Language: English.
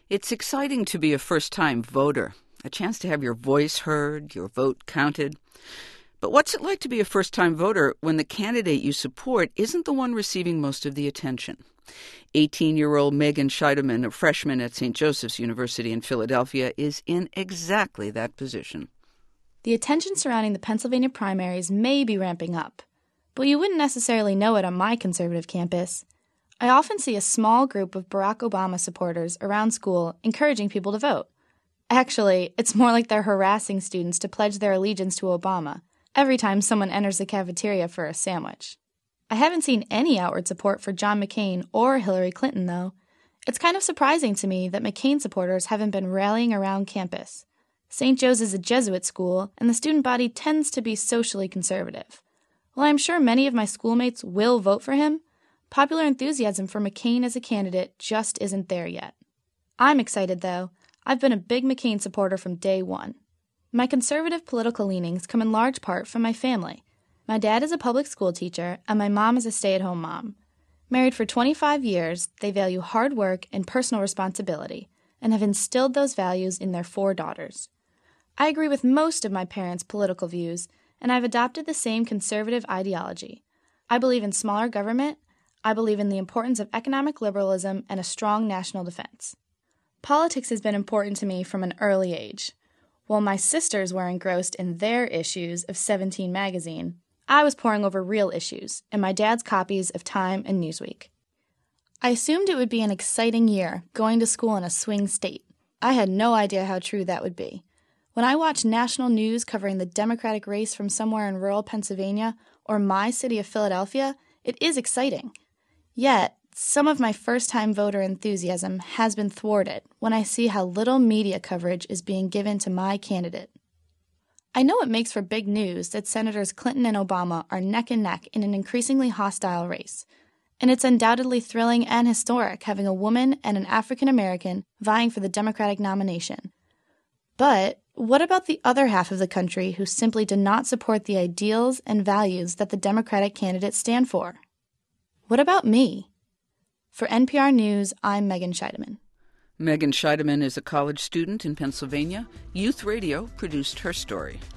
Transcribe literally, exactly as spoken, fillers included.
It's exciting to be a first-time voter, a chance to have your voice heard, your vote counted. But what's it like to be a first-time voter when the candidate you support isn't the one receiving most of the attention? eighteen-year-old Megan Scheidemann, a freshman at Saint Joseph's University in Philadelphia, is in exactly that position. The attention surrounding the Pennsylvania primaries may be ramping up, but you wouldn't necessarily know it on my conservative campus. I often see a small group of Barack Obama supporters around school encouraging people to vote. Actually, it's more like they're harassing students to pledge their allegiance to Obama every time someone enters the cafeteria for a sandwich. I haven't seen any outward support for John McCain or Hillary Clinton, though. It's kind of surprising to me that McCain supporters haven't been rallying around campus. Saint Joe's is a Jesuit school, and the student body tends to be socially conservative. While I'm sure many of my schoolmates will vote for him, popular enthusiasm for McCain as a candidate just isn't there yet. I'm excited, though. I've been a big McCain supporter from day one. My conservative political leanings come in large part from my family. My dad is a public school teacher, and my mom is a stay-at-home mom. Married for twenty-five years, they value hard work and personal responsibility, and have instilled those values in their four daughters. I agree with most of my parents' political views, and I've adopted the same conservative ideology. I believe in smaller government. I believe in the importance of economic liberalism and a strong national defense. Politics has been important to me from an early age. While my sisters were engrossed in their issues of Seventeen magazine, I was poring over real issues in my dad's copies of Time and Newsweek. I assumed it would be an exciting year, going to school in a swing state. I had no idea how true that would be. When I watch national news covering the Democratic race from somewhere in rural Pennsylvania or my city of Philadelphia, it is exciting. Yet, some of my first-time voter enthusiasm has been thwarted when I see how little media coverage is being given to my candidate. I know it makes for big news that Senators Clinton and Obama are neck and neck in an increasingly hostile race, and it's undoubtedly thrilling and historic having a woman and an African American vying for the Democratic nomination. But what about the other half of the country who simply do not support the ideals and values that the Democratic candidates stand for? What about me? For N P R News, I'm Megan Scheidemann. Megan Scheidemann is a college student in Pennsylvania. Youth Radio produced her story.